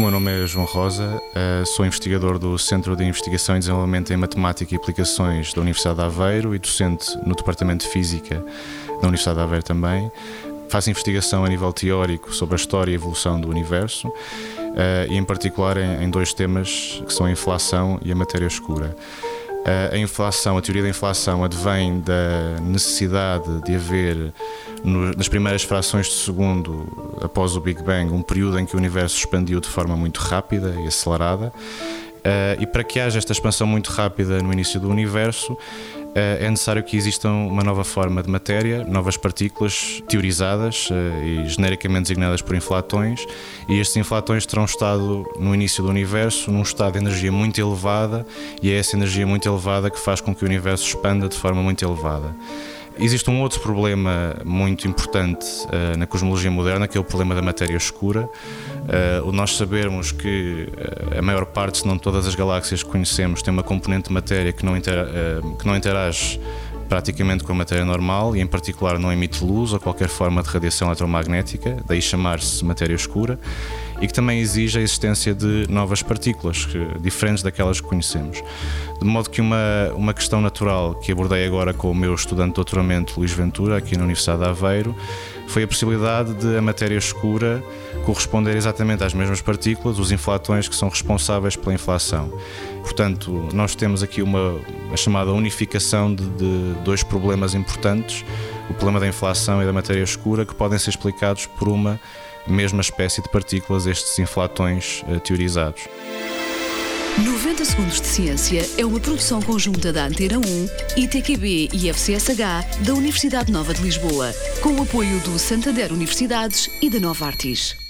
meu nome é João Rosa, sou investigador do Centro de Investigação e Desenvolvimento em Matemática e Aplicações da Universidade de Aveiro e docente no Departamento de Física da Universidade de Aveiro também. Faço investigação a nível teórico sobre a história e a evolução do universo e em particular em dois temas que são a inflação e a matéria escura. A teoria da inflação advém da necessidade de haver, nas primeiras frações de segundo após o Big Bang, um período em que o universo expandiu de forma muito rápida e acelerada. E para que haja esta expansão muito rápida no início do universo, é necessário que exista uma nova forma de matéria, novas partículas teorizadas e genericamente designadas por inflatões, e estes inflatões terão estado no início do universo num estado de energia muito elevada, e é essa energia muito elevada que faz com que o universo expanda de forma muito elevada. Existe um outro problema muito importante na cosmologia moderna, que é o problema da matéria escura. Nós sabermos que a maior parte, se não todas as galáxias que conhecemos, tem uma componente de matéria que não interage praticamente com a matéria normal e, em particular, não emite luz ou qualquer forma de radiação eletromagnética, daí chamar-se matéria escura, e que também exige a existência de novas partículas, diferentes daquelas que conhecemos. De modo que uma questão natural que abordei agora com o meu estudante de doutoramento, Luís Ventura, aqui na Universidade de Aveiro, foi a possibilidade de a matéria escura corresponder exatamente às mesmas partículas, os inflatões que são responsáveis pela inflação. Portanto, nós temos aqui a chamada unificação de dois problemas importantes, o problema da inflação e da matéria escura, que podem ser explicados por uma mesma espécie de partículas, estes inflatões teorizados. 90 Segundos de Ciência é uma produção conjunta da Antena 1, ITQB e FCSH da Universidade Nova de Lisboa, com o apoio do Santander Universidades e da Novartis.